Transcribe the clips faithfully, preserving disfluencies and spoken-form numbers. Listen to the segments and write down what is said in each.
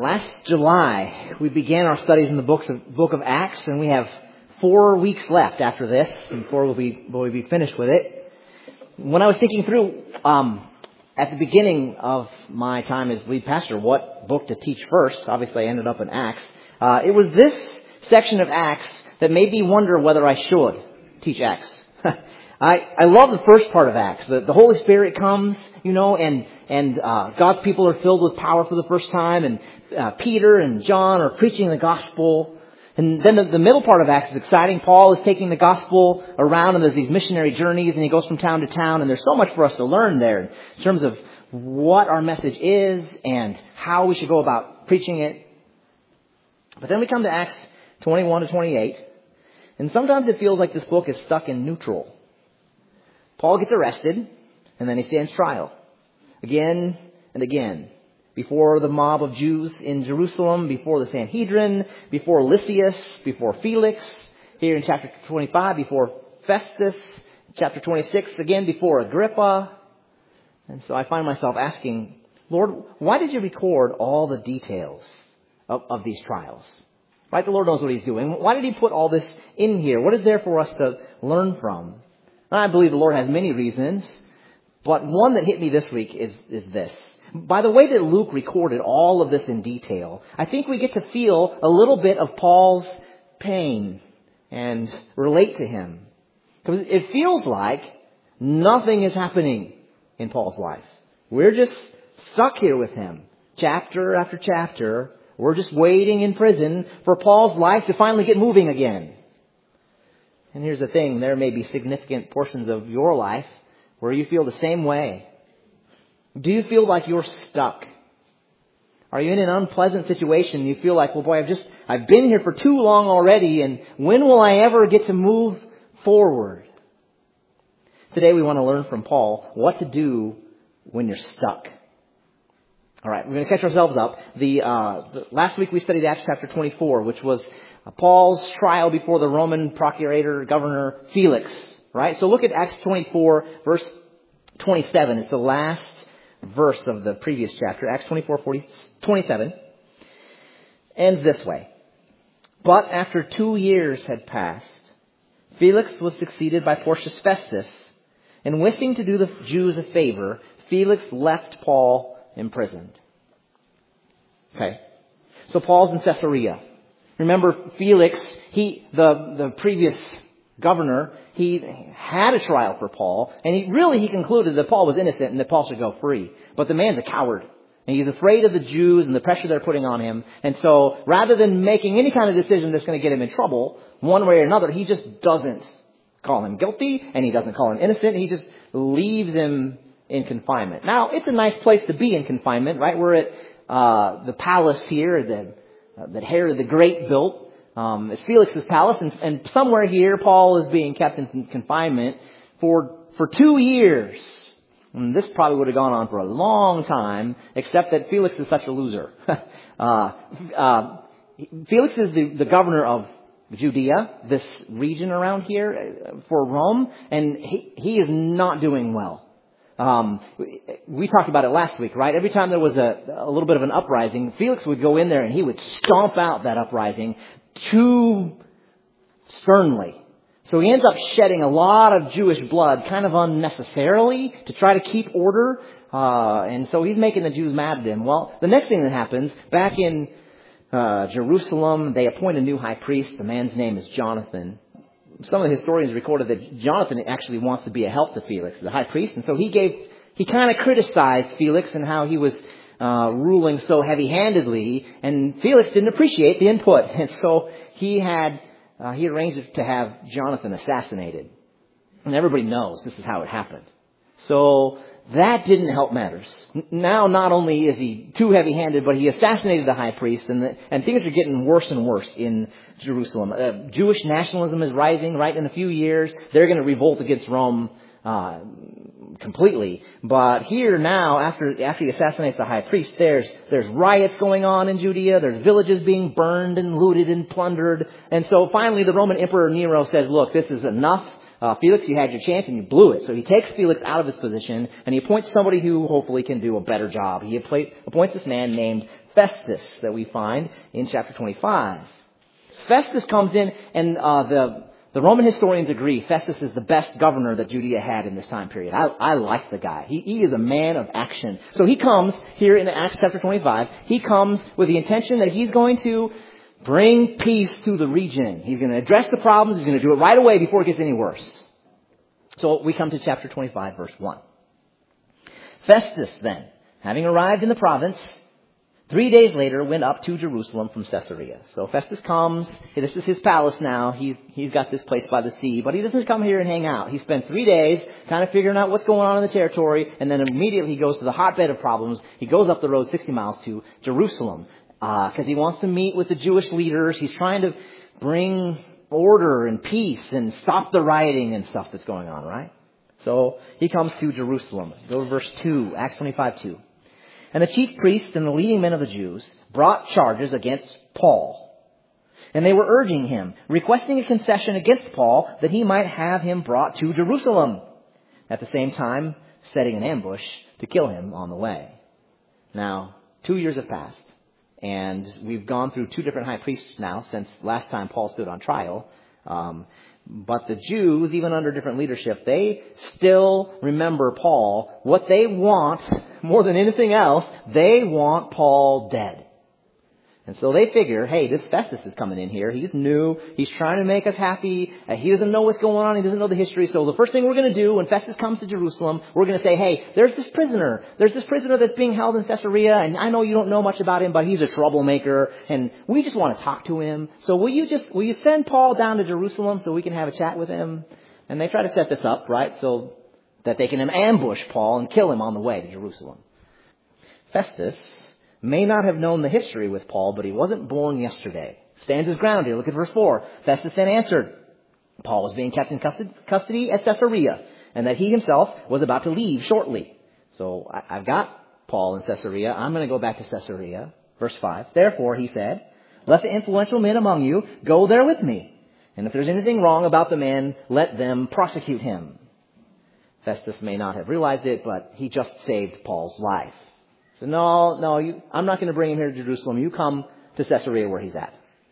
Last July, we began our studies in the books of, book of Acts, and we have four weeks left after this before we'll be, we'll be finished with it. When I was thinking through, um, at the beginning of my time as lead pastor, what book to teach first, obviously I ended up in Acts, uh, it was this section of Acts that made me wonder whether I should teach Acts. I, I love the first part of Acts. The, the Holy Spirit comes, you know, and, and, uh, God's people are filled with power for the first time, and, uh, Peter and John are preaching the gospel. And then the, the middle part of Acts is exciting. Paul is taking the gospel around, and there's these missionary journeys, and he goes from town to town, and there's so much for us to learn there in terms of what our message is and how we should go about preaching it. But then we come to Acts twenty-one to twenty-eight, and sometimes it feels like this book is stuck in neutral. Paul gets arrested, and then he stands trial again and again before the mob of Jews in Jerusalem, before the Sanhedrin, before Lysias, before Felix, here in chapter twenty-five, before Festus, chapter twenty-six, again before Agrippa. And so I find myself asking, Lord, why did you record all the details of, of these trials? Right? The Lord knows what He's doing. Why did He put all this in here? What is there for us to learn from? I believe the Lord has many reasons, but one that hit me this week is, is this. By the way that Luke recorded all of this in detail, I think we get to feel a little bit of Paul's pain and relate to him. Because it feels like nothing is happening in Paul's life. We're just stuck here with him, chapter after chapter. We're just waiting in prison for Paul's life to finally get moving again. And here's the thing, there may be significant portions of your life where you feel the same way. Do you feel like you're stuck? Are you in an unpleasant situation? You feel like, well, boy, I've just, I've been here for too long already, and when will I ever get to move forward? Today we want to learn from Paul what to do when you're stuck. All right, we're going to catch ourselves up. The, uh, the last week we studied Acts chapter twenty-four, which was Paul's trial before the Roman procurator, governor Felix, right? So look at Acts twenty-four, verse twenty-seven. It's the last verse of the previous chapter. Acts twenty-four, twenty-seven. Ends this way. But after two years had passed, Felix was succeeded by Porcius Festus, and wishing to do the Jews a favor, Felix left Paul imprisoned. Okay. So Paul's in Caesarea. Remember, Felix, he, the, the previous governor, he had a trial for Paul, and he really, he concluded that Paul was innocent and that Paul should go free. But the man's a coward, and he's afraid of the Jews and the pressure they're putting on him. And so, rather than making any kind of decision that's going to get him in trouble, one way or another, he just doesn't call him guilty, and he doesn't call him innocent, he just leaves him in confinement. Now, it's a nice place to be in confinement, right? We're at, uh, the palace here, the Uh, that Herod the Great built. Um, it's Felix's palace, and, and somewhere here, Paul is being kept in confinement for for two years. And this probably would have gone on for a long time, except that Felix is such a loser. uh, uh, Felix is the, the governor of Judea, this region around here for Rome, and he, he is not doing well. Um, we talked about it last week, right? Every time there was a, a little bit of an uprising, Felix would go in there and he would stomp out that uprising too sternly. So he ends up shedding a lot of Jewish blood kind of unnecessarily to try to keep order. Uh, and so he's making the Jews mad at him. Well, the next thing that happens, back in uh, Jerusalem, they appoint a new high priest. The man's name is Jonathan. Some of the historians recorded that Jonathan actually wants to be a help to Felix, the high priest. And so he gave, he kind of criticized Felix and how he was uh, ruling so heavy-handedly. And Felix didn't appreciate the input. And so he had, uh, he arranged to have Jonathan assassinated. And everybody knows this is how it happened. So that didn't help matters. Now not only is he too heavy-handed, but he assassinated the high priest, and the, and things are getting worse and worse in Jerusalem. Uh, Jewish nationalism is rising, right? In a few years, they're going to revolt against Rome uh, completely. But here now, after after he assassinates the high priest, there's there's riots going on in Judea. There's villages being burned and looted and plundered. And so finally, the Roman Emperor Nero says, "Look, this is enough. Uh, Felix, you had your chance and you blew it." So he takes Felix out of his position and he appoints somebody who hopefully can do a better job. He appoints this man named Festus that we find in chapter twenty-five. Festus comes in, and uh, the the Roman historians agree Festus is the best governor that Judea had in this time period. I, I like the guy. He, he is a man of action. So he comes here in Acts chapter twenty-five. He comes with the intention that he's going to bring peace to the region. He's going to address the problems. He's going to do it right away before it gets any worse. So we come to chapter twenty-five, verse one. Festus then, having arrived in the province, three days later went up to Jerusalem from Caesarea. So Festus comes. This is his palace now. He's, he's got this place by the sea. But he doesn't come here and hang out. He spent three days kind of figuring out what's going on in the territory. And then immediately he goes to the hotbed of problems. He goes up the road sixty miles to Jerusalem because uh, he wants to meet with the Jewish leaders. He's trying to bring order and peace and stop the rioting and stuff that's going on, right? So he comes to Jerusalem. Go to verse two, Acts twenty-five two. And the chief priests and the leading men of the Jews brought charges against Paul. And they were urging him, requesting a concession against Paul that he might have him brought to Jerusalem. At the same time, setting an ambush to kill him on the way. Now, two years have passed. And we've gone through two different high priests now since last time Paul stood on trial. Um, but the Jews, even under different leadership, they still remember Paul. What they want, more than anything else, they want Paul dead. And so they figure, hey, this Festus is coming in here. He's new. He's trying to make us happy. Uh, he doesn't know what's going on. He doesn't know the history. So the first thing we're going to do when Festus comes to Jerusalem, we're going to say, hey, there's this prisoner. There's this prisoner that's being held in Caesarea. And I know you don't know much about him, but he's a troublemaker. And we just want to talk to him. So will you just, will you send Paul down to Jerusalem so we can have a chat with him? And they try to set this up, right? So that they can ambush Paul and kill him on the way to Jerusalem. Festus may not have known the history with Paul, but he wasn't born yesterday. Stands his ground here. Look at verse four. Festus then answered, Paul was being kept in custody at Caesarea, and that he himself was about to leave shortly. So I've got Paul in Caesarea. I'm going to go back to Caesarea. Verse five. Therefore, he said, let the influential men among you go there with me. And if there's anything wrong about the man, let them prosecute him. Festus may not have realized it, but he just saved Paul's life. So no, no, you, I'm not going to bring him here to Jerusalem. You come to Caesarea where he's at.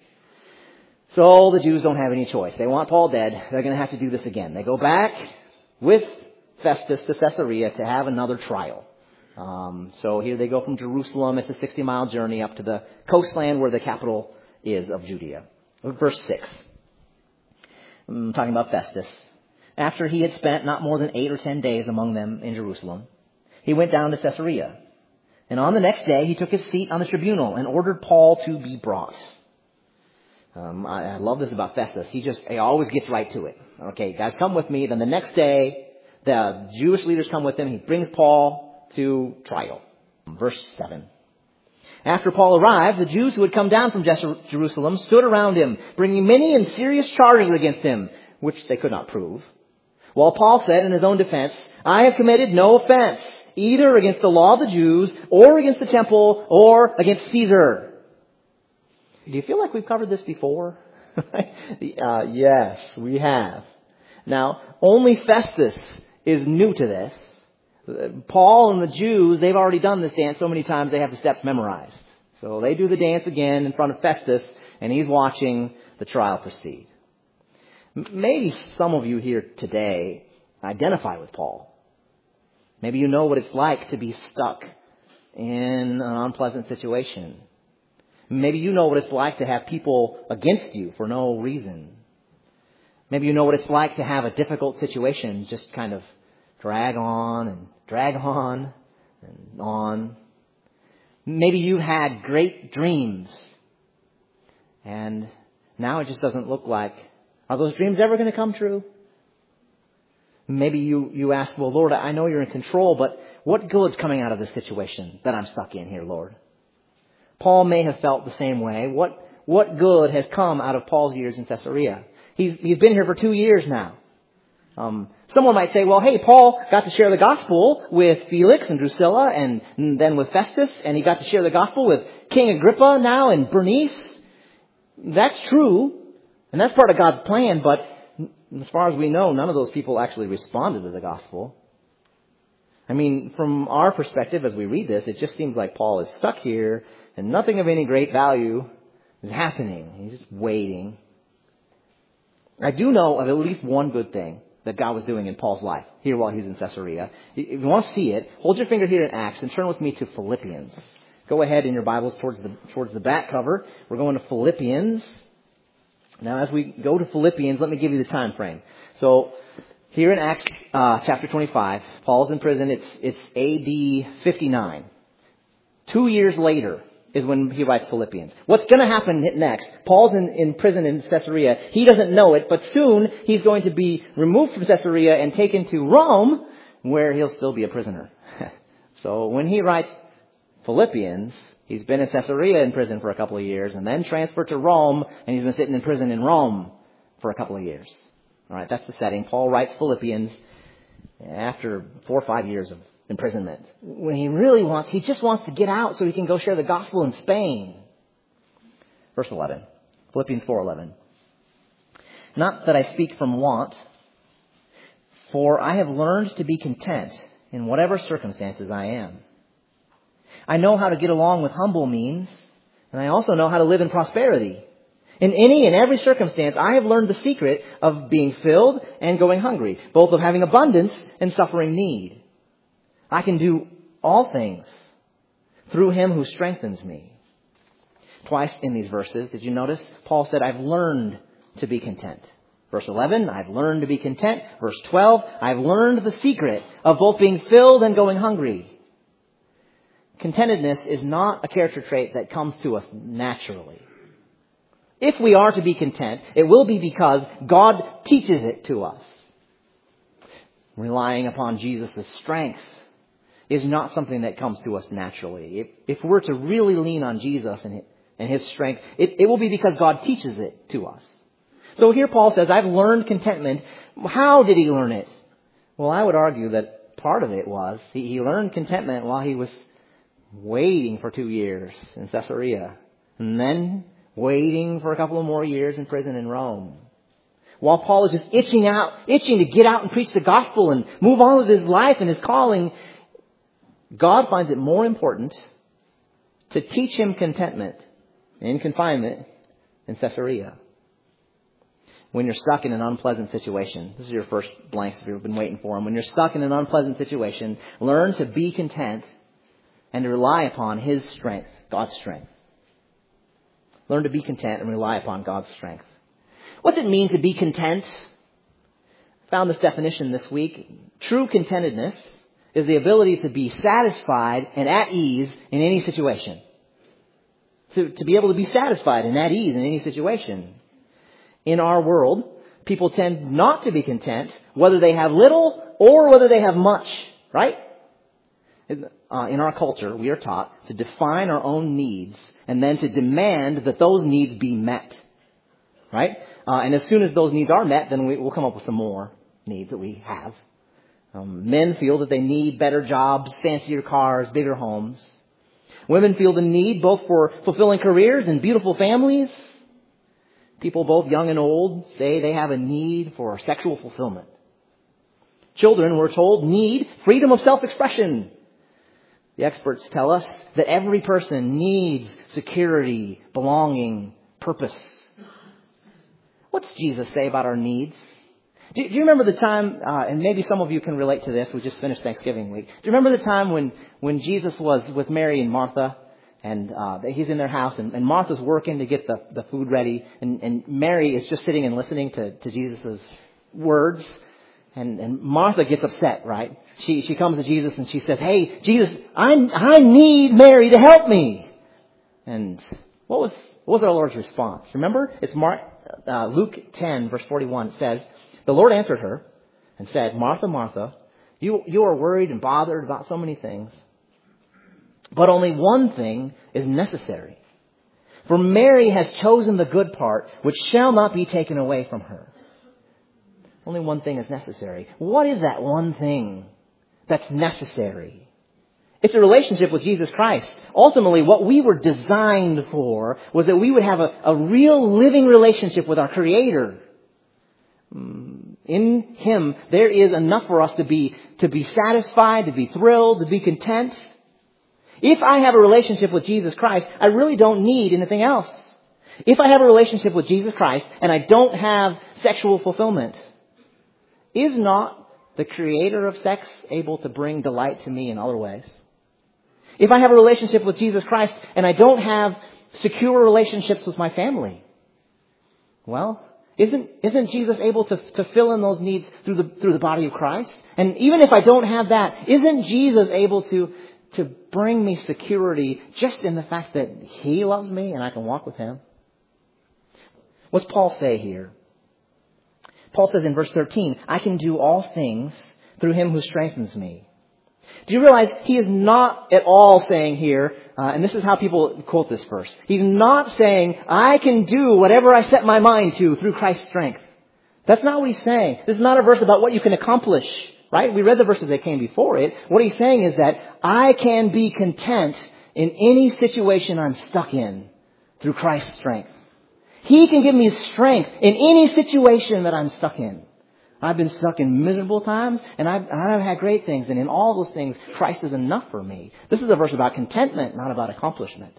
So the Jews don't have any choice. They want Paul dead. They're going to have to do this again. They go back with Festus to Caesarea to have another trial. Um, so here they go from Jerusalem. It's a sixty mile journey up to the coastland where the capital is of Judea. Look at verse six. I'm talking about Festus. After he had spent not more than eight or ten days among them in Jerusalem, he went down to Caesarea. And on the next day, he took his seat on the tribunal and ordered Paul to be brought. Um, I, I love this about Festus. He just he always gets right to it. Okay, guys, come with me. Then the next day, the Jewish leaders come with him. He brings Paul to trial. Verse seven. After Paul arrived, the Jews who had come down from Jerusalem stood around him, bringing many and serious charges against him, which they could not prove. While Paul said in his own defense, I have committed no offense, either against the law of the Jews, or against the temple, or against Caesar. Do you feel like we've covered this before? uh, yes, we have. Now, only Festus is new to this. Paul and the Jews, they've already done this dance so many times they have the steps memorized. So they do the dance again in front of Festus, and he's watching the trial proceed. Maybe some of you here today identify with Paul. Maybe you know what it's like to be stuck in an unpleasant situation. Maybe you know what it's like to have people against you for no reason. Maybe you know what it's like to have a difficult situation just kind of drag on and drag on and on. Maybe you had great dreams and now it just doesn't look like, are those dreams ever going to come true? Maybe you, you ask, well, Lord, I know you're in control, but what good's coming out of this situation that I'm stuck in here, Lord? Paul may have felt the same way. What, what good has come out of Paul's years in Caesarea? He's, he's been here for two years now. Um, someone might say, well, hey, Paul got to share the gospel with Felix and Drusilla and, and then with Festus, and he got to share the gospel with King Agrippa now and Bernice. That's true, and that's part of God's plan, but as far as we know, none of those people actually responded to the gospel. I mean, from our perspective as we read this, it just seems like Paul is stuck here. and nothing of any great value is happening. He's just waiting. I do know of at least one good thing that God was doing in Paul's life here while he's in Caesarea. If you want to see it, hold your finger here in Acts and turn with me to Philippians. Go ahead in your Bibles towards the towards the back cover. We're going to Philippians. Now, as we go to Philippians, let me give you the time frame. So, here in Acts uh, chapter twenty-five, Paul's in prison. It's it's A D fifty-nine. Two years later is when he writes Philippians. What's going to happen next? Paul's in, in prison in Caesarea. He doesn't know it, but soon he's going to be removed from Caesarea and taken to Rome, where he'll still be a prisoner. So when he writes Philippians, he's been in Caesarea in prison for a couple of years, and then transferred to Rome, and he's been sitting in prison in Rome for a couple of years. All right, that's the setting. Paul writes Philippians after four or five years of imprisonment. When he really wants, he just wants to get out so he can go share the gospel in Spain. Verse eleven, Philippians four eleven. Not that I speak from want, for I have learned to be content in whatever circumstances I am. I know how to get along with humble means, and I also know how to live in prosperity. In any and every circumstance, I have learned the secret of being filled and going hungry, both of having abundance and suffering need. I can do all things through him who strengthens me. Twice in these verses, did you notice? Paul said, I've learned to be content. Verse eleven, I've learned to be content. Verse twelve, I've learned the secret of both being filled and going hungry. Contentedness is not a character trait that comes to us naturally. If we are to be content, it will be because God teaches it to us. Relying upon Jesus' strength is not something that comes to us naturally. If, if we're to really lean on Jesus and, and his strength, it, it will be because God teaches it to us. So here Paul says, I've learned contentment. How did he learn it? Well, I would argue that part of it was he, he learned contentment while he was waiting for two years in Caesarea, and then waiting for a couple of more years in prison in Rome. While Paul is just itching out, itching to get out and preach the gospel and move on with his life and his calling, God finds it more important to teach him contentment in confinement in Caesarea. When you're stuck in an unpleasant situation, this is your first blanks if you've been waiting for them. When you're stuck in an unpleasant situation, learn to be content and to rely upon his strength, God's strength. Learn to be content and rely upon God's strength. What's it mean to be content? I found this definition this week. True contentedness is the ability to be satisfied and at ease in any situation. To, to be able to be satisfied and at ease in any situation. In our world, people tend not to be content whether they have little or whether they have much, right? Uh, in our culture, we are taught to define our own needs and then to demand that those needs be met, right? Uh, and as soon as those needs are met, then we, we'll come up with some more needs that we have. Um, men feel that they need better jobs, fancier cars, bigger homes. Women feel the need both for fulfilling careers and beautiful families. People both young and old say they have a need for sexual fulfillment. Children, we're told, need freedom of self-expression. The experts tell us that every person needs security, belonging, purpose. What's Jesus say about our needs? Do, do you remember the time, uh, and maybe some of you can relate to this, we just finished Thanksgiving week. Do you remember the time when, when Jesus was with Mary and Martha, and uh, he's in their house, and, and Martha's working to get the, the food ready, and, and Mary is just sitting and listening to, to Jesus' words, and, and Martha gets upset, right? She she comes to Jesus and she says, hey, Jesus, I, I need Mary to help me. And what was what was our Lord's response? Remember? It's Mark, uh, Luke ten, verse forty-one. It says, the Lord answered her and said, Martha, Martha, you, you are worried and bothered about so many things. But only one thing is necessary. For Mary has chosen the good part, which shall not be taken away from her. Only one thing is necessary. What is that one thing that's necessary? It's a relationship with Jesus Christ. Ultimately, what we were designed for was that we would have a, a real living relationship with our Creator. In Him, there is enough for us to be, to be satisfied, to be thrilled, to be content. If I have a relationship with Jesus Christ, I really don't need anything else. If I have a relationship with Jesus Christ and I don't have sexual fulfillment, is not the creator of sex able to bring delight to me in other ways? If I have a relationship with Jesus Christ and I don't have secure relationships with my family, well, isn't isn't Jesus able to, to fill in those needs through the through the body of Christ? And even if I don't have that, isn't Jesus able to to bring me security just in the fact that He loves me and I can walk with Him? What's Paul say here? Paul says in verse thirteen, I can do all things through Him who strengthens me. Do you realize he is not at all saying here, uh, and this is how people quote this verse, he's not saying, I can do whatever I set my mind to through Christ's strength. That's not what he's saying. This is not a verse about what you can accomplish, right? We read the verses that came before it. What he's saying is that I can be content in any situation I'm stuck in through Christ's strength. He can give me strength in any situation that I'm stuck in. I've been stuck in miserable times, and I've, I've had great things. And in all those things, Christ is enough for me. This is a verse about contentment, not about accomplishment.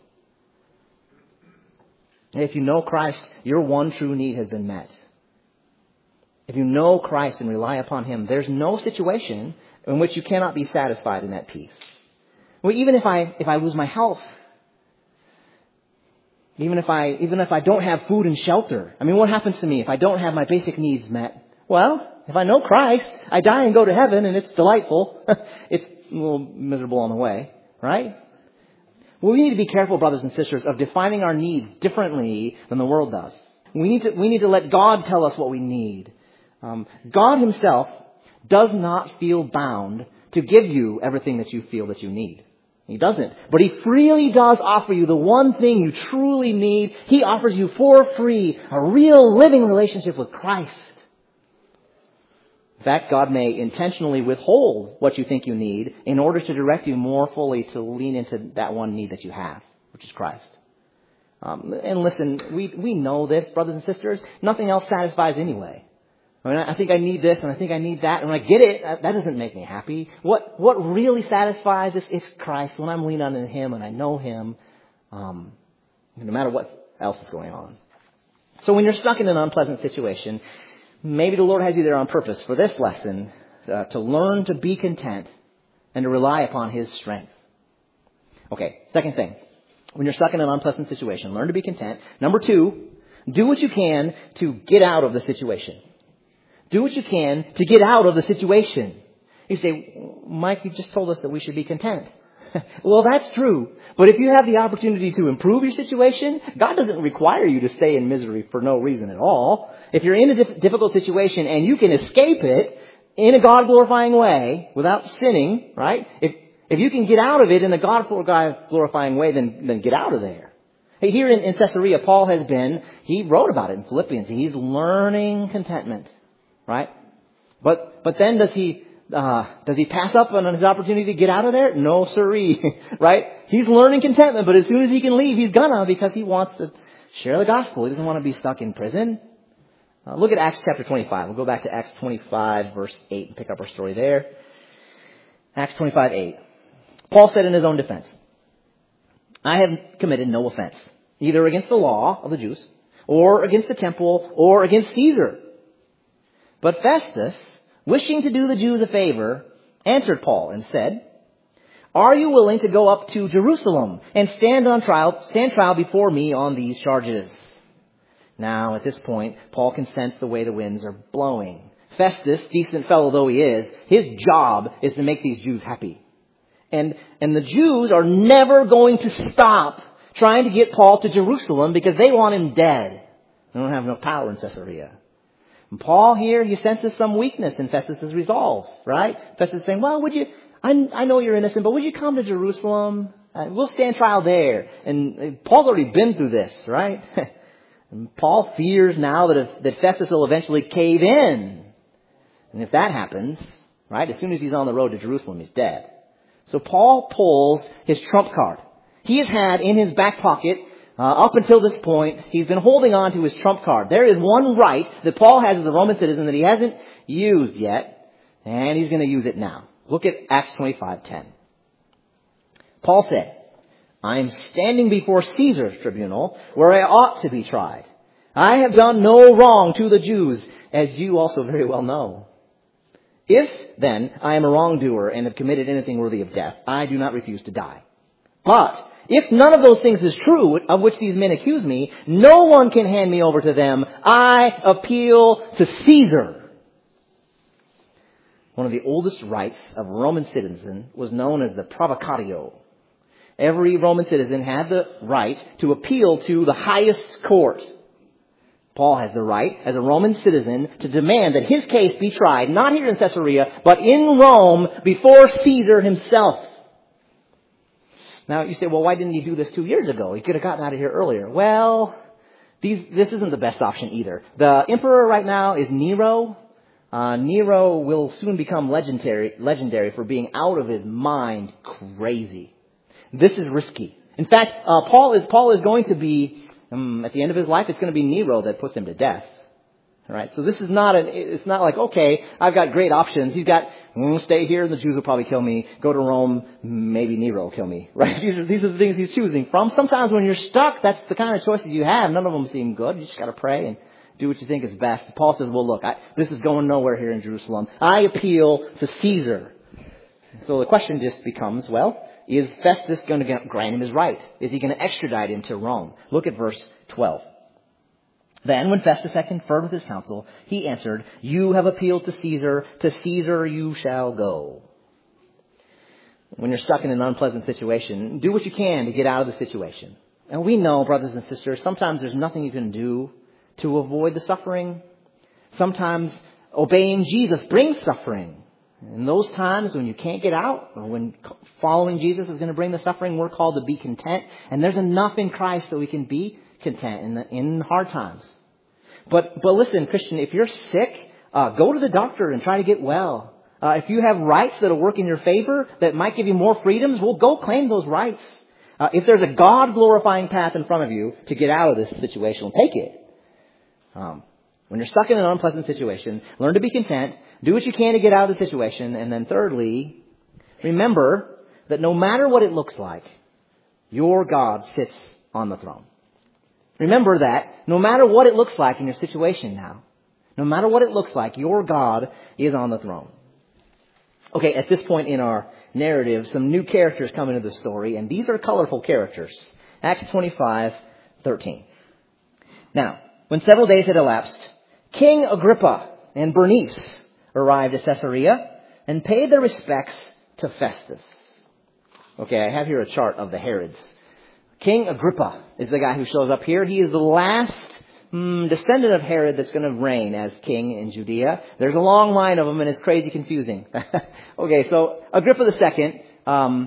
If you know Christ, your one true need has been met. If you know Christ and rely upon Him, there's no situation in which you cannot be satisfied in that peace. Well, even if I if I lose my health, even if I even if I don't have food and shelter, I mean, what happens to me if I don't have my basic needs met? Well, if I know Christ, I die and go to heaven, and it's delightful. It's a little miserable on the way, right? Well, we need to be careful, brothers and sisters, of defining our needs differently than the world does. We need to we need to let God tell us what we need. Um, God Himself does not feel bound to give you everything that you feel that you need. He doesn't. But He freely does offer you the one thing you truly need. He offers you for free a real living relationship with Christ. In fact, God may intentionally withhold what you think you need in order to direct you more fully to lean into that one need that you have, which is Christ. Um, and listen, we, we know this, brothers and sisters. Nothing else satisfies anyway. I mean, I think I need this and I think I need that. And when I get it, that doesn't make me happy. What what really satisfies us is Christ. When I'm leaning on Him and I know Him, um, no matter what else is going on. So when you're stuck in an unpleasant situation, maybe the Lord has you there on purpose for this lesson, uh, to learn to be content and to rely upon His strength. Okay, second thing. When you're stuck in an unpleasant situation, learn to be content. Number two, do what you can to get out of the situation. Do what you can to get out of the situation. You say, Mike, you just told us that we should be content. Well, that's true. But if you have the opportunity to improve your situation, God doesn't require you to stay in misery for no reason at all. If you're in a diff- difficult situation and you can escape it in a God-glorifying way without sinning, right? If if you can get out of it in a God-glorifying way, then, then get out of there. Hey, here in, in Caesarea, Paul has been, he wrote about it in Philippians. He's learning contentment, right? But but then does he uh, does he pass up on his opportunity to get out of there? No, sirree, right? He's learning contentment, but as soon as he can leave, he's gonna, because he wants to share the gospel. He doesn't want to be stuck in prison. Uh, look at Acts chapter twenty-five. We'll go back to Acts twenty-five, verse eight, and pick up our story there. Acts twenty-five, eight. Paul said in his own defense, I have committed no offense, either against the law of the Jews, or against the temple, or against Caesar. But Festus, wishing to do the Jews a favor, answered Paul and said, are you willing to go up to Jerusalem and stand on trial, stand trial before me on these charges? Now, at this point, Paul can sense the way the winds are blowing. Festus, decent fellow though he is, his job is to make these Jews happy. And, and the Jews are never going to stop trying to get Paul to Jerusalem because they want him dead. They don't have enough power in Caesarea. And Paul here, he senses some weakness in Festus' resolve, right? Festus is saying, well, would you, I, I know you're innocent, but would you come to Jerusalem? Uh, we'll stand trial there. And uh, Paul's already been through this, right? And Paul fears now that, if, that Festus will eventually cave in. And if that happens, right, as soon as he's on the road to Jerusalem, he's dead. So Paul pulls his trump card. He has had in his back pocket, uh, up until this point, he's been holding on to his trump card. There is one right that Paul has as a Roman citizen that he hasn't used yet, and he's going to use it now. Look at Acts twenty-five ten. Paul said, I am standing before Caesar's tribunal where I ought to be tried. I have done no wrong to the Jews, as you also very well know. If, then, I am a wrongdoer and have committed anything worthy of death, I do not refuse to die. But if none of those things is true, of which these men accuse me, no one can hand me over to them. I appeal to Caesar. One of the oldest rights of a Roman citizen was known as the provocatio. Every Roman citizen had the right to appeal to the highest court. Paul has the right, as a Roman citizen, to demand that his case be tried, not here in Caesarea, but in Rome, before Caesar himself. Now, you say, well, why didn't he do this two years ago? He could have gotten out of here earlier. Well, these, this isn't the best option either. The emperor right now is Nero. Uh, Nero will soon become legendary, legendary for being out of his mind crazy. This is risky. In fact, uh, Paul is Paul is going to be, um, at the end of his life, it's going to be Nero that puts him to death. All right. So this is not an, it's not like, okay, I've got great options. He's got, mm, stay here, the Jews will probably kill me. Go to Rome, maybe Nero will kill me. Right? These are, these are the things he's choosing from. Sometimes when you're stuck, that's the kind of choices you have. None of them seem good. You just got to pray and do what you think is best. Paul says, well, look, I, this is going nowhere here in Jerusalem. I appeal to Caesar. So the question just becomes, well, is Festus going to grant him his right? Is he going to extradite him to Rome? Look at verse twelve. Then, when Festus had conferred with his council, he answered, you have appealed to Caesar. To Caesar you shall go. When you're stuck in an unpleasant situation, do what you can to get out of the situation. And we know, brothers and sisters, sometimes there's nothing you can do to avoid the suffering. Sometimes obeying Jesus brings suffering. In those times when you can't get out, or when following Jesus is going to bring the suffering, we're called to be content. And there's enough in Christ that we can be content in, the, in hard times. But but listen, Christian, if you're sick, uh, go to the doctor and try to get well. Uh, if you have rights that will work in your favor, that might give you more freedoms, well, go claim those rights. Uh, if there's a God-glorifying path in front of you to get out of this situation, take it. Um, when you're stuck in an unpleasant situation, learn to be content. Do what you can to get out of the situation. And then thirdly, remember that no matter what it looks like, your God sits on the throne. Remember that no matter what it looks like in your situation now, no matter what it looks like, your God is on the throne. Okay, at this point in our narrative, some new characters come into the story, and these are colorful characters. Acts twenty-five thirteen. Now, when several days had elapsed, King Agrippa and Bernice arrived at Caesarea and paid their respects to Festus. Okay, I have here a chart of the Herods. King Agrippa is the guy who shows up here. He is the last mm, descendant of Herod that's going to reign as king in Judea. There's a long line of them, and it's crazy confusing. Okay, so Agrippa the Second, um,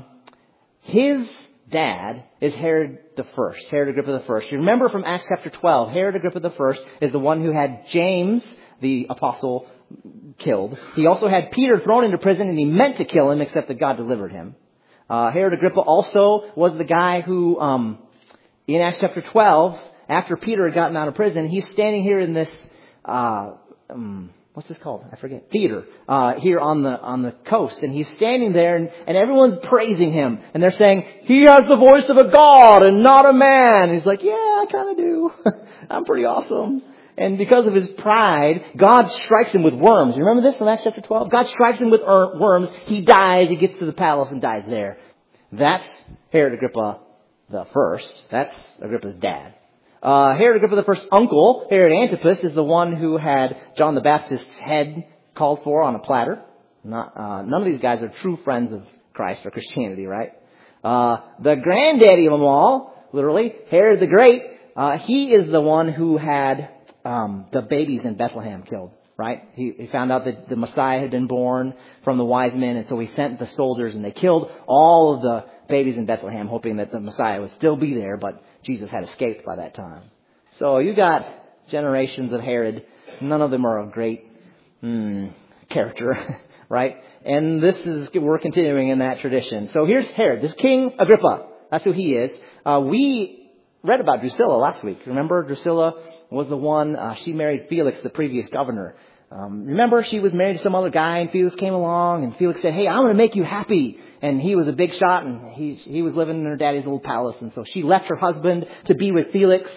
his dad is Herod the First, Herod Agrippa the First. You remember from Acts chapter twelve, Herod Agrippa the First is the one who had James, the apostle, killed. He also had Peter thrown into prison, and he meant to kill him, except that God delivered him. Uh, Herod Agrippa also was the guy who, um, in Acts chapter twelve, after Peter had gotten out of prison, he's standing here in this, uh, um, what's this called? I forget. Theater, uh, here on the, on the coast. And he's standing there and, and everyone's praising him. And they're saying, he has the voice of a God and not a man. And he's like, yeah, I kind of do. I'm pretty awesome. And because of his pride, God strikes him with worms. You remember this from Acts chapter twelve? God strikes him with worms. He dies. He gets to the palace and dies there. That's Herod Agrippa the First. That's Agrippa's dad. Uh, Herod Agrippa the First's uncle, Herod Antipas, is the one who had John the Baptist's head called for on a platter. Not, uh, none of these guys are true friends of Christ or Christianity, right? Uh, the granddaddy of them all, literally, Herod the Great, uh, he is the one who had Um, the babies in Bethlehem killed, right? He, he found out that the Messiah had been born from the wise men, and so he sent the soldiers, and they killed all of the babies in Bethlehem, hoping that the Messiah would still be there, but Jesus had escaped by that time. So you got generations of Herod. None of them are a great hmm, character, right? And this is, we're continuing in that tradition. So here's Herod, this King Agrippa. That's who he is. Uh, we read about Drusilla last week. Remember, Drusilla was the one, uh, she married Felix, the previous governor. Um, remember, she was married to some other guy, and Felix came along, and Felix said, hey, I'm going to make you happy. And he was a big shot, and he, he was living in her daddy's little palace. And so she left her husband to be with Felix.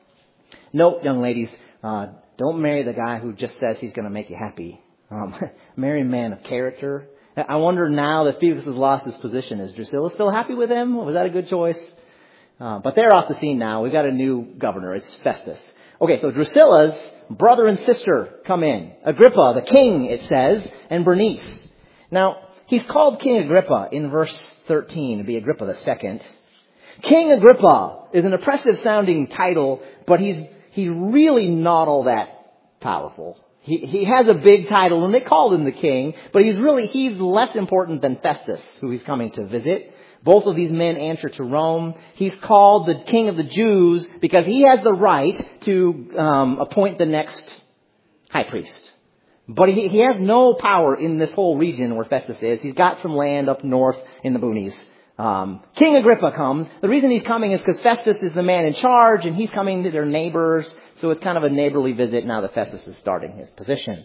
Nope, young ladies, uh, don't marry the guy who just says he's going to make you happy. Um, marry a man of character. I wonder now that Felix has lost his position, is Drusilla still happy with him? Was that a good choice? Uh, but they're off the scene now. We've got a new governor. It's Festus. Okay, so Drusilla's brother and sister come in. Agrippa, the king, it says, and Bernice. Now, he's called King Agrippa in verse thirteen to be Agrippa the second. King Agrippa is an oppressive sounding title, but he's he's really not all that powerful. He he has a big title, and they called him the king, but he's really, he's less important than Festus, who he's coming to visit. Both of these men answer to Rome. He's called the King of the Jews because he has the right to um, appoint the next high priest. But he, he has no power in this whole region where Festus is. He's got some land up north in the boonies. Um, King Agrippa comes. The reason he's coming is because Festus is the man in charge, and he's coming to their neighbors. So it's kind of a neighborly visit now that Festus is starting his position.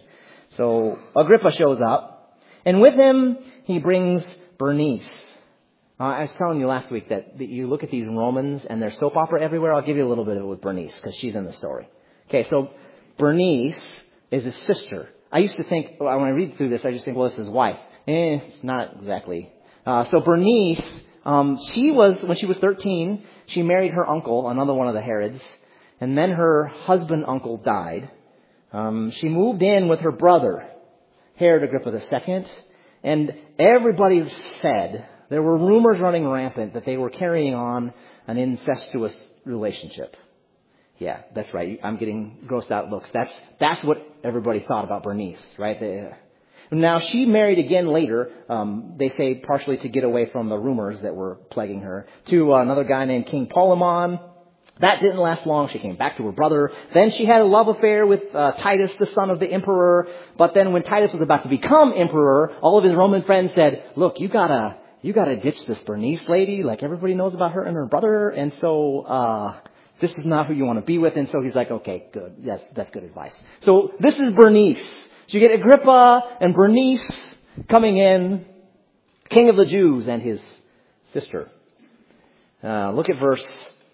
So Agrippa shows up, and with him he brings Bernice. Uh, I was telling you last week that, that you look at these Romans and there's soap opera everywhere. I'll give you a little bit of it with Bernice because she's in the story. Okay, so Bernice is his sister. I used to think, when I read through this, I just think, well, this is his wife. Eh, not exactly. Uh, so Bernice, um, she was, when she was thirteen, she married her uncle, another one of the Herods, and then her husband uncle died. Um, she moved in with her brother, Herod Agrippa the second, and everybody said, there were rumors running rampant that they were carrying on an incestuous relationship. Yeah, that's right. I'm getting grossed out looks. That's that's what everybody thought about Bernice, right? They, now, she married again later, um, they say partially to get away from the rumors that were plaguing her, to uh, another guy named King Polemon. That didn't last long. She came back to her brother. Then she had a love affair with uh, Titus, the son of the emperor. But then when Titus was about to become emperor, all of his Roman friends said, look, you gotta... You got to ditch this Bernice lady, like everybody knows about her and her brother, and so uh this is not who you want to be with. And so he's like, okay, good, that's that's good advice. So this is Bernice. So you get Agrippa and Bernice coming in, King of the Jews and his sister. Uh, look at verse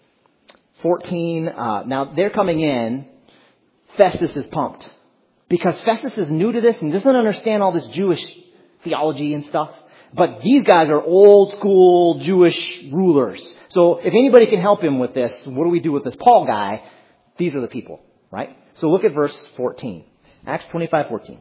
fourteen. Uh, now they're coming in. Festus is pumped because Festus is new to this and doesn't understand all this Jewish theology and stuff. But these guys are old school Jewish rulers. So if anybody can help him with this, what do we do with this Paul guy? These are the people, right? So look at verse fourteen. Acts twenty-five fourteen.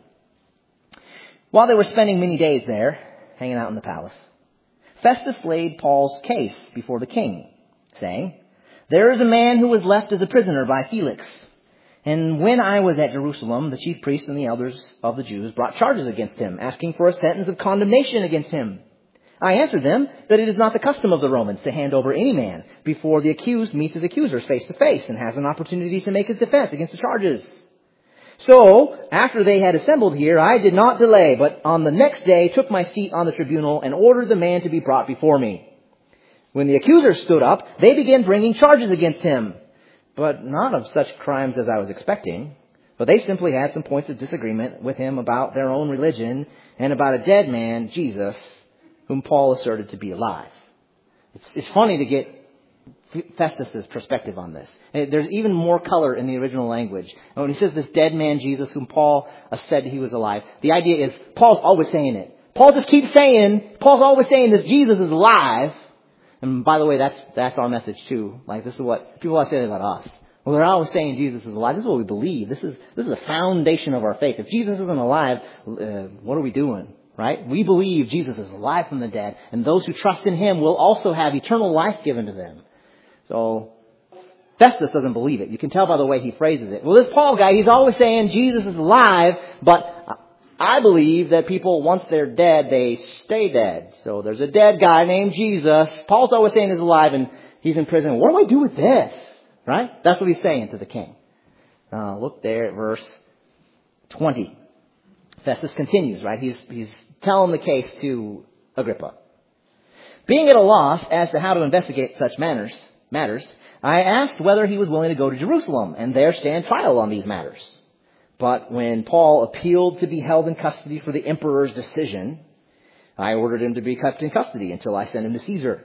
While they were spending many days there, hanging out in the palace, Festus laid Paul's case before the king, saying, there is a man who was left as a prisoner by Felix. And when I was at Jerusalem, the chief priests and the elders of the Jews brought charges against him, asking for a sentence of condemnation against him. I answered them that it is not the custom of the Romans to hand over any man before the accused meets his accusers face to face and has an opportunity to make his defense against the charges. So, after they had assembled here, I did not delay, but on the next day took my seat on the tribunal and ordered the man to be brought before me. When the accusers stood up, they began bringing charges against him. But not of such crimes as I was expecting. But they simply had some points of disagreement with him about their own religion and about a dead man, Jesus, whom Paul asserted to be alive. It's, it's funny to get Festus's perspective on this. And there's even more color in the original language. And when he says this dead man, Jesus, whom Paul uh, said he was alive, the idea is Paul's always saying it. Paul just keeps saying, Paul's always saying this Jesus is alive. And by the way, that's that's our message too. Like, this is what people are saying about us. Well, they're always saying Jesus is alive. This is what we believe. This is this is the foundation of our faith. If Jesus isn't alive, uh, what are we doing? Right? We believe Jesus is alive from the dead, and those who trust in him will also have eternal life given to them. So Festus doesn't believe it. You can tell by the way he phrases it. Well, this Paul guy, he's always saying Jesus is alive, but I believe that people, once they're dead, they stay dead. So there's a dead guy named Jesus. Paul's always saying he's alive and he's in prison. What do I do with this? Right? That's what he's saying to the king. Uh, look there at verse twenty. Festus continues, right? He's, he's telling the case to Agrippa. Being at a loss as to how to investigate such matters, matters, I asked whether he was willing to go to Jerusalem and there stand trial on these matters. But when Paul appealed to be held in custody for the emperor's decision, I ordered him to be kept in custody until I sent him to Caesar.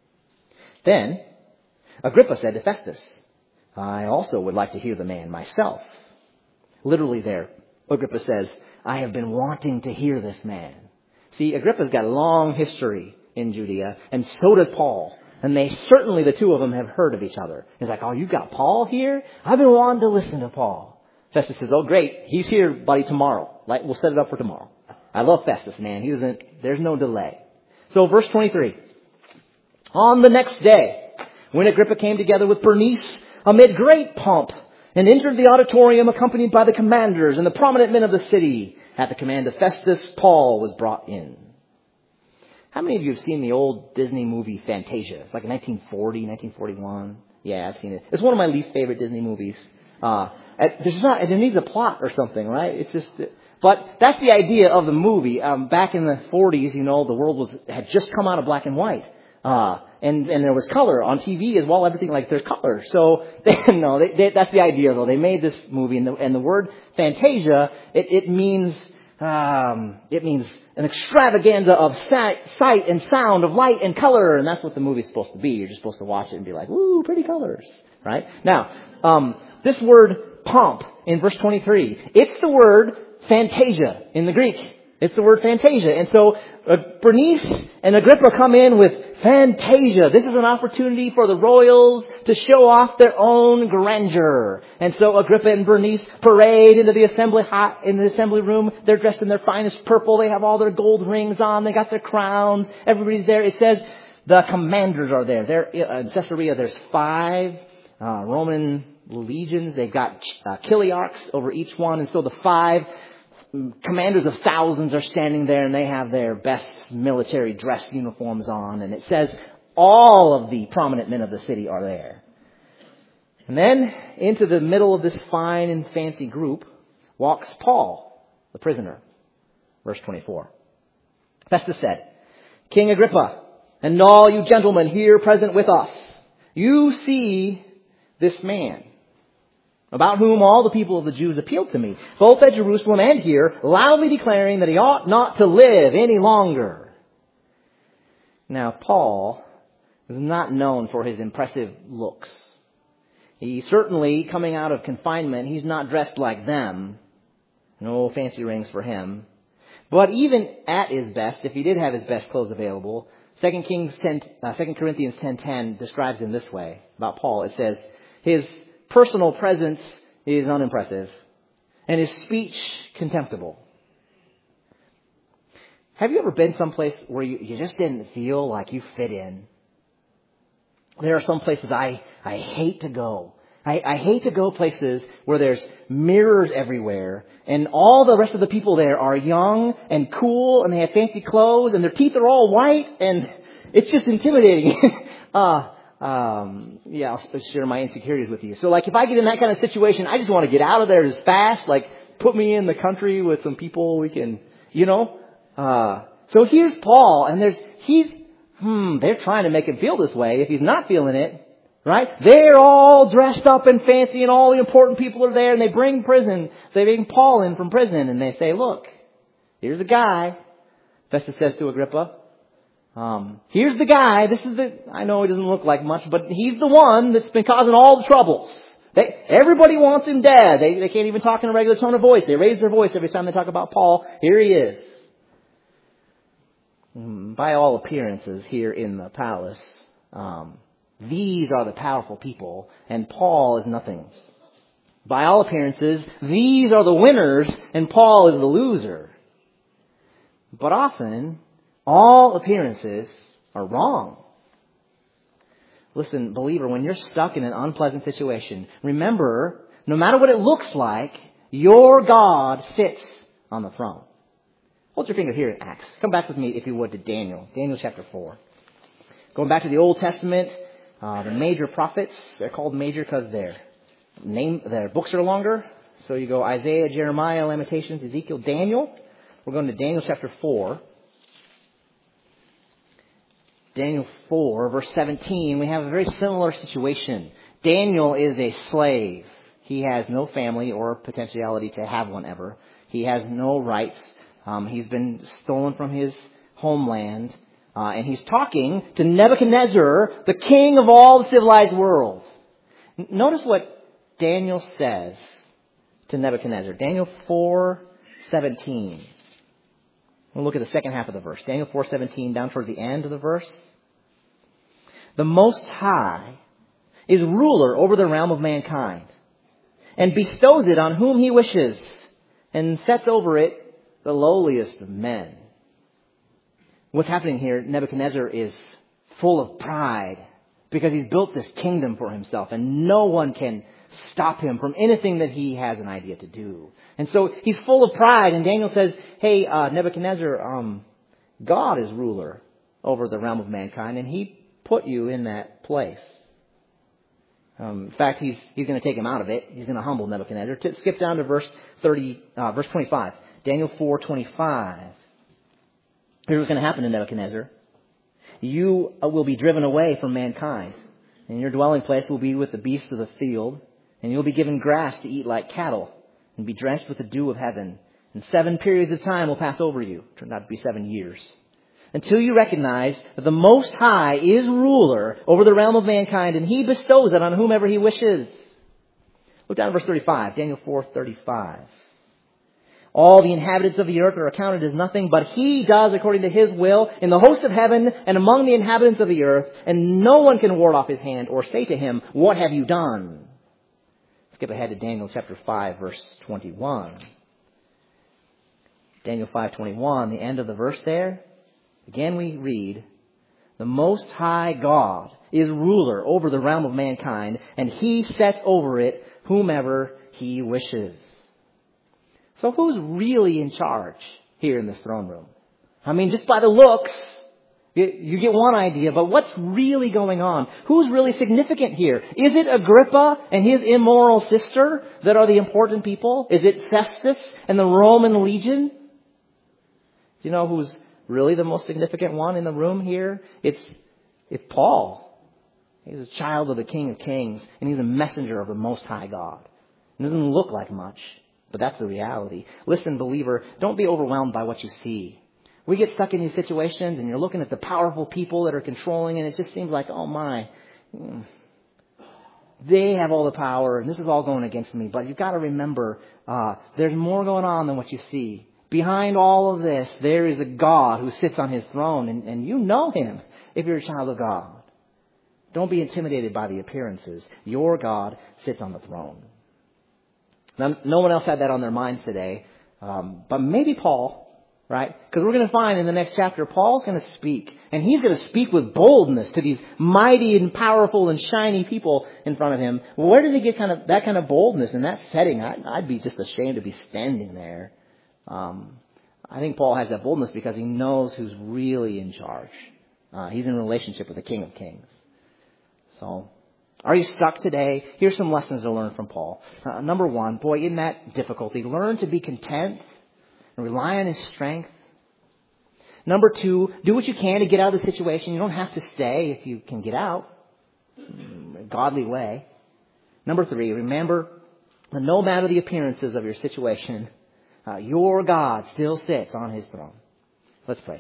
Then Agrippa said to Festus, I also would like to hear the man myself. Literally there, Agrippa says, I have been wanting to hear this man. See, Agrippa's got a long history in Judea, and so does Paul. And they certainly, the two of them, have heard of each other. He's like, oh, you got Paul here? I've been wanting to listen to Paul. Festus says, oh, great. He's here, buddy, tomorrow. Like, we'll set it up for tomorrow. I love Festus, man. He doesn't, there's no delay. So verse twenty-three. On the next day, when Agrippa came together with Bernice amid great pomp and entered the auditorium accompanied by the commanders and the prominent men of the city, at the command of Festus, Paul was brought in. How many of you have seen the old Disney movie Fantasia? It's like nineteen forty, nineteen forty-one. Yeah, I've seen it. It's one of my least favorite Disney movies. Uh, there's not, it needs a plot or something, right? It's just, but that's the idea of the movie. Um, back in the forties, you know, the world was, had just come out of black and white. Uh, and, and there was color on T V as well, everything like there's color. So, they, no, they, they, that's the idea though. They made this movie and the, and the word Fantasia, it, it means, um, it means an extravaganza of sight, sight and sound, of light and color. And that's what the movie's supposed to be. You're just supposed to watch it and be like, woo, pretty colors, right? Now, um, this word pomp in verse twenty-three, it's the word Fantasia in the Greek. It's the word Fantasia. And so uh, Bernice and Agrippa come in with Fantasia. This is an opportunity for the royals to show off their own grandeur. And so Agrippa and Bernice parade into the assembly hot in the assembly room. They're dressed in their finest purple. They have all their gold rings on. They got their crowns. Everybody's there. It says the commanders are there. They're in Caesarea. There's five uh, Roman legions. They've got uh, chiliarchs over each one. And so the five commanders of thousands are standing there and they have their best military dress uniforms on. And it says all of the prominent men of the city are there. And then into the middle of this fine and fancy group walks Paul, the prisoner. Verse twenty-four. Festus said, King Agrippa, and all you gentlemen here present with us, you see this man, about whom all the people of the Jews appealed to me, both at Jerusalem and here, loudly declaring that he ought not to live any longer. Now, Paul is not known for his impressive looks. He certainly, coming out of confinement, he's not dressed like them. No fancy rings for him. But even at his best, if he did have his best clothes available, Second Kings ten, uh, Second Corinthians ten ten describes him this way about Paul. It says, his personal presence is unimpressive, and his speech contemptible. Have you ever been someplace where you, you just didn't feel like you fit in? There are some places I, I hate to go. I, I hate to go places where there's mirrors everywhere, and all the rest of the people there are young and cool, and they have fancy clothes, and their teeth are all white, and it's just intimidating. uh, Um, yeah, I'll share my insecurities with you. So like if I get in that kind of situation, I just want to get out of there as fast. Like put me in the country with some people we can, you know. Uh, so here's Paul, and there's, he's, hmm, they're trying to make him feel this way if he's not feeling it, right? They're all dressed up and fancy and all the important people are there and they bring prison, they bring Paul in from prison and they say, look, here's a guy. Festus says to Agrippa, Um, here's the guy. This is the, I know he doesn't look like much, but he's the one that's been causing all the troubles. They, everybody wants him dead. They, they can't even talk in a regular tone of voice. They raise their voice every time they talk about Paul. Here he is. By all appearances here in the palace, um, these are the powerful people and Paul is nothing. By all appearances, these are the winners and Paul is the loser. But often, all appearances are wrong. Listen, believer, when you're stuck in an unpleasant situation, remember, no matter what it looks like, your God sits on the throne. Hold your finger here in Acts. Come back with me, if you would, to Daniel. Daniel chapter four. Going back to the Old Testament, uh, the major prophets, they're called major because their name, their books are longer. So you go Isaiah, Jeremiah, Lamentations, Ezekiel, Daniel. We're going to Daniel chapter four. Daniel four, verse seventeen, we have a very similar situation. Daniel is a slave. He has no family or potentiality to have one ever. He has no rights. Um, he's been stolen from his homeland. Uh, and he's talking to Nebuchadnezzar, the king of all the civilized world. N- Notice what Daniel says to Nebuchadnezzar. Daniel four seventeen. We'll look at the second half of the verse. Daniel four seventeen, down towards the end of the verse. The Most High is ruler over the realm of mankind, and bestows it on whom he wishes, and sets over it the lowliest of men. What's happening here, Nebuchadnezzar is full of pride because he's built this kingdom for himself, and no one can stop him from anything that he has an idea to do. And so he's full of pride, and Daniel says, hey, uh, Nebuchadnezzar, um, God is ruler over the realm of mankind, and he put you in that place. Um, in fact, he's he's going to take him out of it. He's going to humble Nebuchadnezzar. To skip down to verse thirty, uh, verse twenty-five. Daniel four twenty-five. Here's what's going to happen to Nebuchadnezzar. You will be driven away from mankind, and your dwelling place will be with the beasts of the field, and you'll be given grass to eat like cattle, and be drenched with the dew of heaven. And seven periods of time will pass over you. Turned out to be seven years. Until you recognize that the Most High is ruler over the realm of mankind, and he bestows it on whomever he wishes. Look down at verse thirty-five, Daniel four thirty-five. All the inhabitants of the earth are accounted as nothing, but he does according to his will in the host of heaven and among the inhabitants of the earth, and no one can ward off his hand or say to him, what have you done? Skip ahead to Daniel chapter five, verse twenty-one. Daniel five twenty-one, the end of the verse there. Again we read, the Most High God is ruler over the realm of mankind, and he sets over it whomever he wishes. So who's really in charge here in this throne room? I mean, just by the looks, you get one idea, but what's really going on? Who's really significant here? Is it Agrippa and his immoral sister that are the important people? Is it Festus and the Roman legion? Do you know who's really the most significant one in the room here? It's, it's Paul. He's a child of the King of Kings, and he's a messenger of the Most High God. It doesn't look like much, but that's the reality. Listen, believer, don't be overwhelmed by what you see. We get stuck in these situations, and you're looking at the powerful people that are controlling, and it just seems like, oh my, they have all the power, and this is all going against me. But you've got to remember, uh, there's more going on than what you see. Behind all of this, there is a God who sits on his throne, and, and you know him if you're a child of God. Don't be intimidated by the appearances. Your God sits on the throne. Now, no one else had that on their minds today, um, but maybe Paul, right? Because we're going to find in the next chapter, Paul's going to speak, and he's going to speak with boldness to these mighty and powerful and shiny people in front of him. Where did he get kind of that kind of boldness in that setting? I, I'd be just ashamed to be standing there. Um, I think Paul has that boldness because he knows who's really in charge. Uh, he's in relationship with the King of Kings. So, are you stuck today? Here's some lessons to learn from Paul. Uh, number one, boy, in that difficulty, learn to be content and rely on his strength. Number two, do what you can to get out of the situation. You don't have to stay if you can get out in a godly way. Number three, remember that no matter the appearances of your situation, Uh, your God still sits on his throne. Let's pray.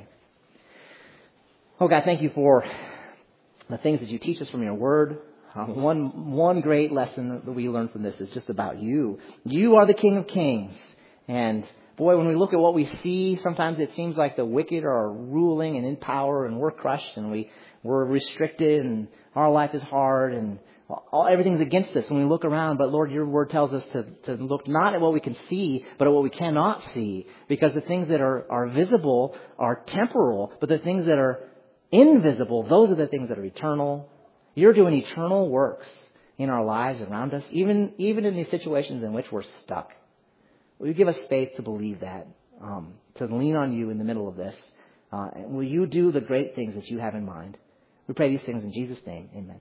Oh God, thank you for the things that you teach us from your word. Uh, one, one great lesson that we learn from this is just about you. You are the King of Kings. And boy, when we look at what we see, sometimes it seems like the wicked are ruling and in power, and we're crushed, and we, we're restricted, and our life is hard, and all, everything's against us when we look around. But Lord, your word tells us to, to look not at what we can see, but at what we cannot see. Because the things that are, are visible are temporal, but the things that are invisible, those are the things that are eternal. You're doing eternal works in our lives around us, even, even in these situations in which we're stuck. Will you give us faith to believe that, um, to lean on you in the middle of this? Uh, and will you do the great things that you have in mind? We pray these things in Jesus' name. Amen.